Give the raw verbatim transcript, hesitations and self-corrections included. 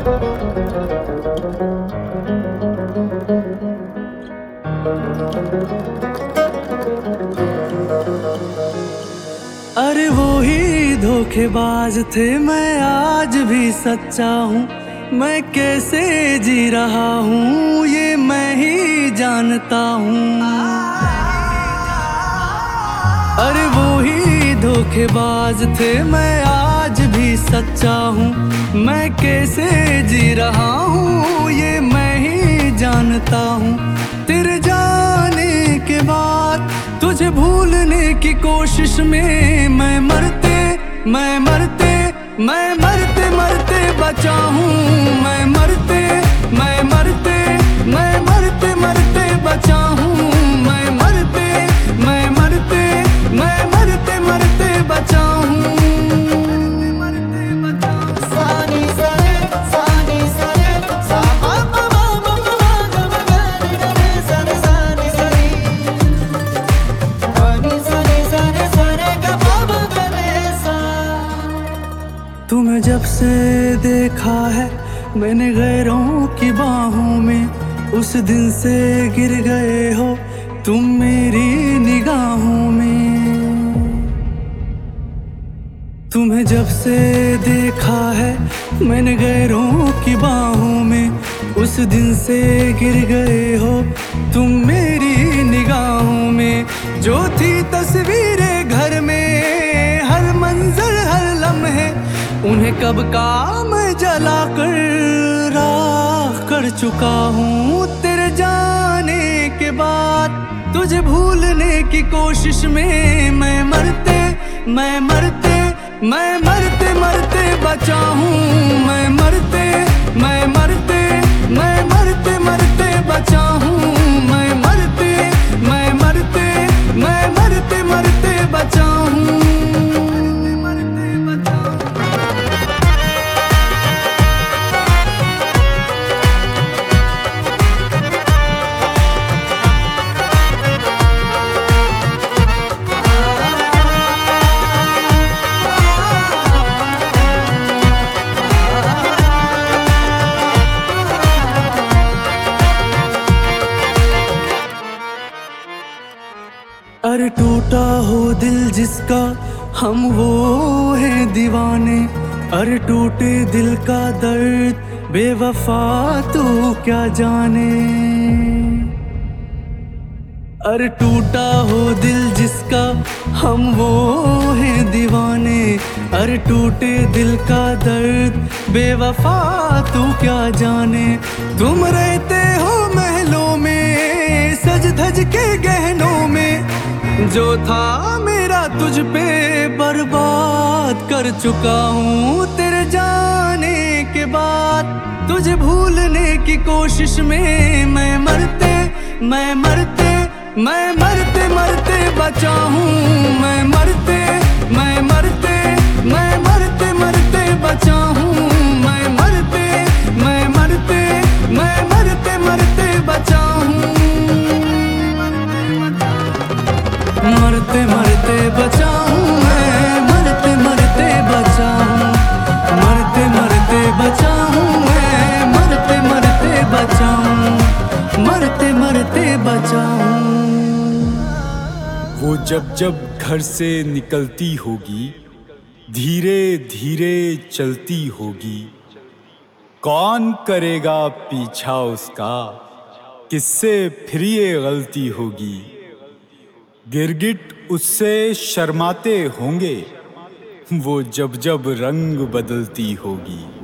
अरे वो ही धोखेबाज थे, मैं आज भी सच्चा हूँ। मैं कैसे जी रहा हूँ ये मैं ही जानता हूँ। अरे वो ही धोखेबाज थे, मैं आज भी सच्चा हूँ। मैं कैसे जी रहा हूँ ये मैं ही जानता हूँ। तेरे जाने के बाद तुझे भूलने की कोशिश में मैं मरते मैं मरते मैं मरते मरते बचा हूँ। मैं मरते मैं मरते मैं मरते मरते बचा हूँ। मैं मरते मैं मरते मैं मरते मरते बचा हूँ। तुम्हें जब से देखा है मैंने गैरों की बाहों में, उस दिन से गिर गए हो तुम मेरी निगाहों में। तुम्हें जब से देखा है मैंने गैरों की बाहों में, उस दिन से गिर गए हो तुम मेरी निगाहों में। जो थी तस्वीरें घर में, हर मंजर हर लम्हे, उन्हें कब का मैं जला कर राख कर चुका हूँ। तेरे जाने के बाद तुझे भूलने की कोशिश में मैं मरते मैं मरते मैं मरते मरते बचा हूँ। मैं मरते मैं मरते मैं मरते मरते बचा हूँ। मैं मरते मैं मरते मैं मरते मरते बचा हूँ। अरे टूटा हो दिल जिसका हम वो हैं दीवाने। अरे टूटे दिल का दर्द बेवफा तू क्या जाने। अरे टूटा हो दिल जिसका हम वो हैं दीवाने। अरे टूटे दिल का दर्द बेवफा तू क्या जाने। तुम रहते हो महलों में सज धज के गहनों में, जो था मेरा तुझ पे बर्बाद कर चुका हूँ। तेरे जाने के बाद तुझे भूलने की कोशिश में मैं मरते मैं मरते मैं मरते मरते बचा हूँ। मैं मरते मैं मरते मैं मरते मरते बचा हूँ। मैं मरते मैं मरते मैं मरते मरते बचा हूँ। मरते मरते बचा हूँ। मैं मरते मरते बचा हूँ। मरते मरते बचा हूँ। मैं मरते मरते बचा हूँ। मरते मरते बचा हूँ। वो जब जब घर से निकलती होगी, धीरे धीरे चलती होगी, कौन करेगा पीछा उसका, किससे फिर ये गलती होगी। गिरगिट उससे शर्माते होंगे वो जब जब रंग बदलती होगी।